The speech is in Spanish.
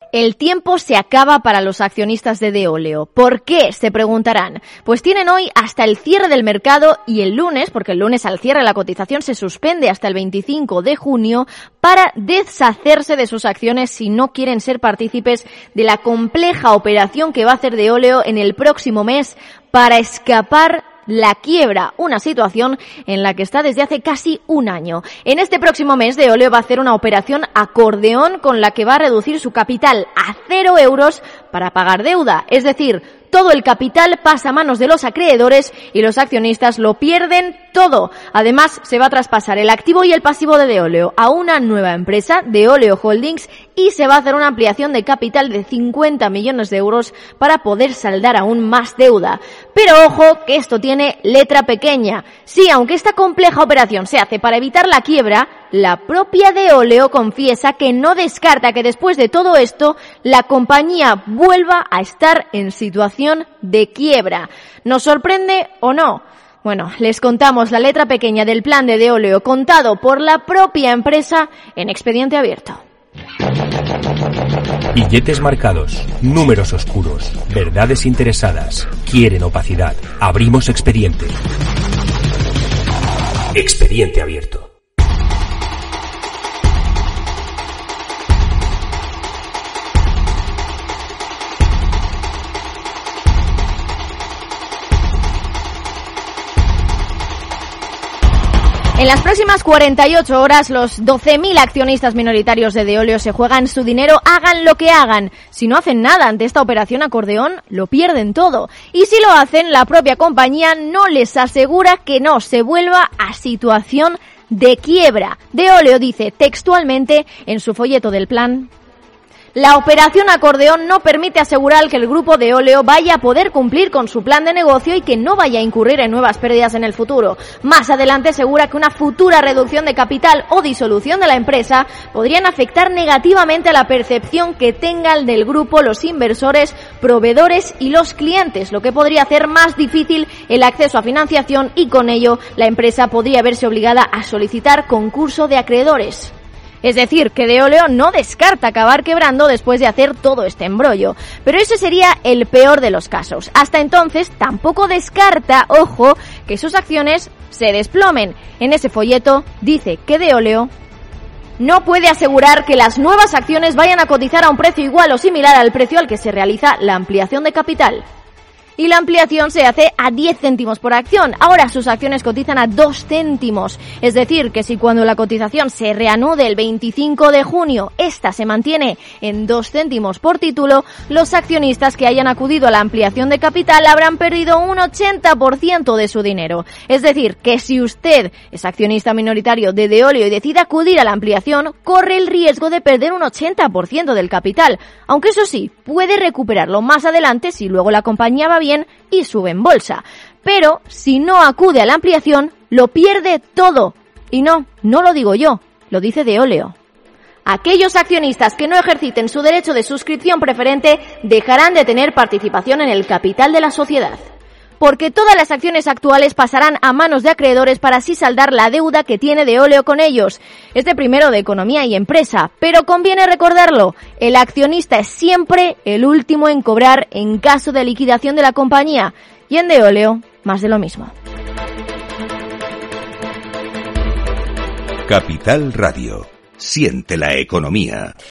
El tiempo se acaba para los accionistas de Deoleo. ¿Por qué?, se preguntarán. Pues tienen hoy hasta el cierre del mercado y el lunes, porque el lunes al cierre la cotización se suspende hasta el 25 de junio, para deshacerse de sus acciones si no quieren ser partícipes de la compleja operación que va a hacer Deoleo en el próximo mes para escapar la quiebra, una situación en la que está desde hace casi un año. En este próximo mes, Deoleo va a hacer una operación acordeón con la que va a reducir su capital a 0 euros para pagar deuda. Es decir, todo el capital pasa a manos de los acreedores y los accionistas lo pierden todo. Además, se va a traspasar el activo y el pasivo de Deoleo a una nueva empresa, Deoleo Holdings, y se va a hacer una ampliación de capital de 50 millones de euros para poder saldar aún más deuda. Pero ojo, que esto tiene letra pequeña. Sí, aunque esta compleja operación se hace para evitar la quiebra, la propia Deoleo confiesa que no descarta que después de todo esto la compañía vuelva a estar en situación de quiebra. ¿Nos sorprende o no? Bueno, les contamos la letra pequeña del plan de Deoleo contado por la propia empresa en Expediente Abierto. Billetes marcados, números oscuros, verdades interesadas, quieren opacidad. Abrimos expediente. Expediente Abierto. En las próximas 48 horas, los 12.000 accionistas minoritarios de Deoleo se juegan su dinero, hagan lo que hagan. Si no hacen nada ante esta operación acordeón, lo pierden todo. Y si lo hacen, la propia compañía no les asegura que no se vuelva a situación de quiebra. Deoleo dice textualmente en su folleto del plan: la operación acordeón no permite asegurar que el grupo Deoleo vaya a poder cumplir con su plan de negocio y que no vaya a incurrir en nuevas pérdidas en el futuro. Más adelante asegura que una futura reducción de capital o disolución de la empresa podrían afectar negativamente a la percepción que tengan del grupo los inversores, proveedores y los clientes, lo que podría hacer más difícil el acceso a financiación y con ello la empresa podría verse obligada a solicitar concurso de acreedores. Es decir, que Deoleo no descarta acabar quebrando después de hacer todo este embrollo. Pero ese sería el peor de los casos. Hasta entonces, tampoco descarta, ojo, que sus acciones se desplomen. En ese folleto dice que Deoleo no puede asegurar que las nuevas acciones vayan a cotizar a un precio igual o similar al precio al que se realiza la ampliación de capital. Y la ampliación se hace a 10 céntimos por acción. Ahora sus acciones cotizan a 2 céntimos. Es decir, que si cuando la cotización se reanude el 25 de junio, esta se mantiene en 2 céntimos por título, los accionistas que hayan acudido a la ampliación de capital habrán perdido un 80% de su dinero. Es decir, que si usted es accionista minoritario de Deoleo y decide acudir a la ampliación, corre el riesgo de perder un 80% del capital. Aunque eso sí, puede recuperarlo más adelante si luego la compañía va bien y sube en bolsa. Pero si no acude a la ampliación, lo pierde todo. Y no lo digo yo, lo dice Deoleo. Aquellos accionistas que no ejerciten su derecho de suscripción preferente dejarán de tener participación en el capital de la sociedad. Porque todas las acciones actuales pasarán a manos de acreedores para así saldar la deuda que tiene Deoleo con ellos. Es de primero de economía y empresa, pero conviene recordarlo, el accionista es siempre el último en cobrar en caso de liquidación de la compañía, y en Deoleo más de lo mismo. Capital Radio. Siente la economía.